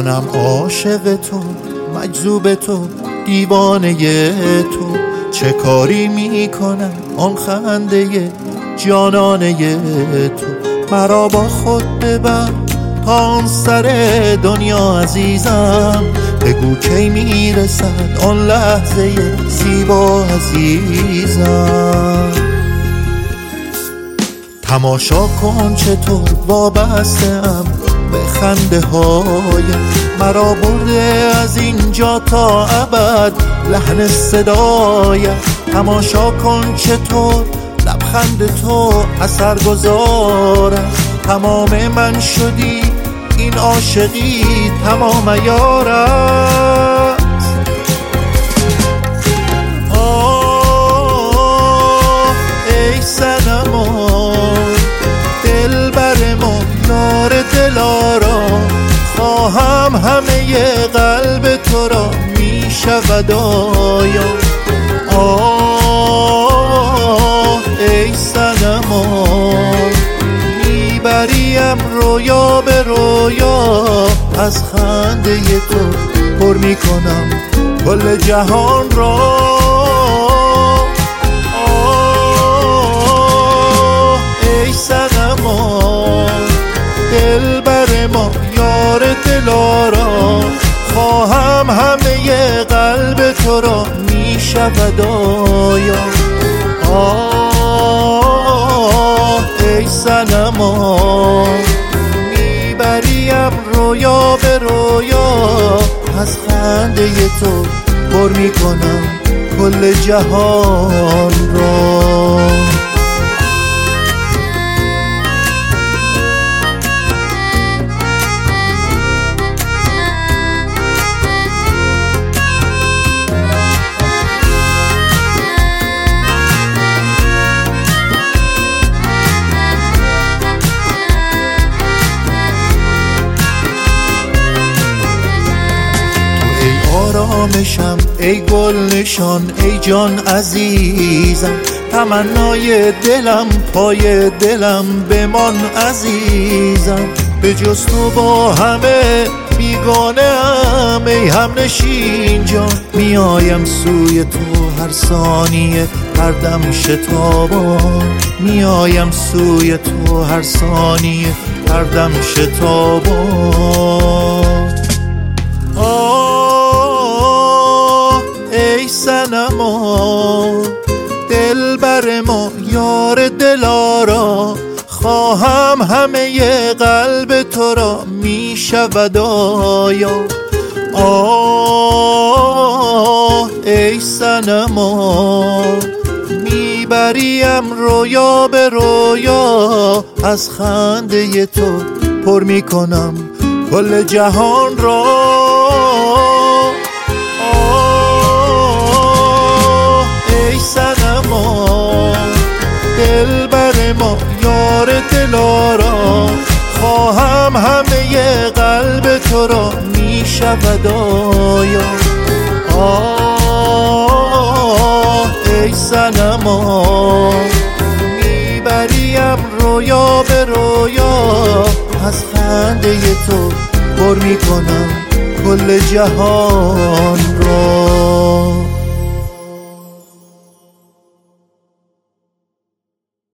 منم عاشق تو، مجذوب تو، دیوانه تو. چه کاری میکنم آن خنده جانانه تو. مرا با خود ببر تا آن سر دنیا عزیزم. بگو کی میرسد آن لحظه زیبا عزیزم. تماشا کن چطور وابسته‌ام به خنده هایم. مرا برده از اینجا تا ابد لحن صدایم. تماشا کن چطور لبخند تو اثر گذارم. تمام من شدی این عاشقی تمام عیار است. آه ای صنما دلبر ما یار دلارا. خواهم همه قلب تو را می شود آیا. آه ای صنما میبریم رویا به رویا. از خنده تو پر میکنم کل جهان را. آه ای صنما دلبر ما یار دلارا. خواهم همه قلب تو را می شود آیا. آه ای صنما میبریم رویا به رویا. از خنده تو پر میکنم کل جهان را. آرامشم ای گل نشان ای جان عزیزم. تمنای دلم پای دلم بمان عزیزم. به جز تو با همه بیگانه ام ای هم نشین جان. میایم سوی تو هر ثانیه هر دم شتابان. میایم سوی تو هر ثانیه هر دم شتابان. ای صنما دلبر ما یار دلارا. خواهم همه قلب تو را می شود آیا. آه ای صنما میبریم رویا به رویا. از خنده تو پر میکنم کل جهان را. صنما دلبر ما یار دلارا. خواهم همه قلب تو را می شود آیا. آه ای صنما میبریم رویا به رویا. از خنده تو پر میکنم کل جهان را.